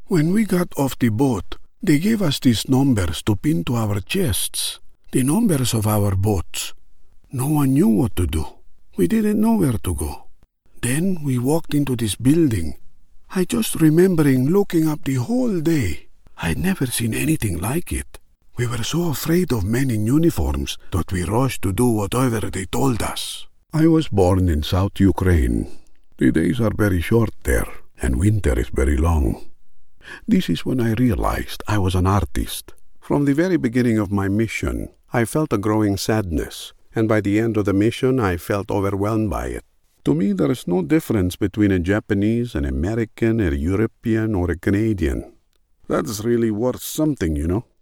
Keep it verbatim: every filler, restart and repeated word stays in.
When we got off the boat, they gave us these numbers to pin to our chests, the numbers of our boats. No one knew what to do. We didn't know where to go. Then we walked into this building. I just remembering looking up the whole day. I'd never seen anything like it. We were so afraid of men in uniforms that we rushed to do whatever they told us. I was born in South Ukraine. The days are very short there, and winter is very long. This is when I realized I was an artist. From the very beginning of my mission, I felt a growing sadness, and by the end of the mission, I felt overwhelmed by it. To me, there is no difference between a Japanese, an American, a European, or a Canadian. That's really worth something, you know.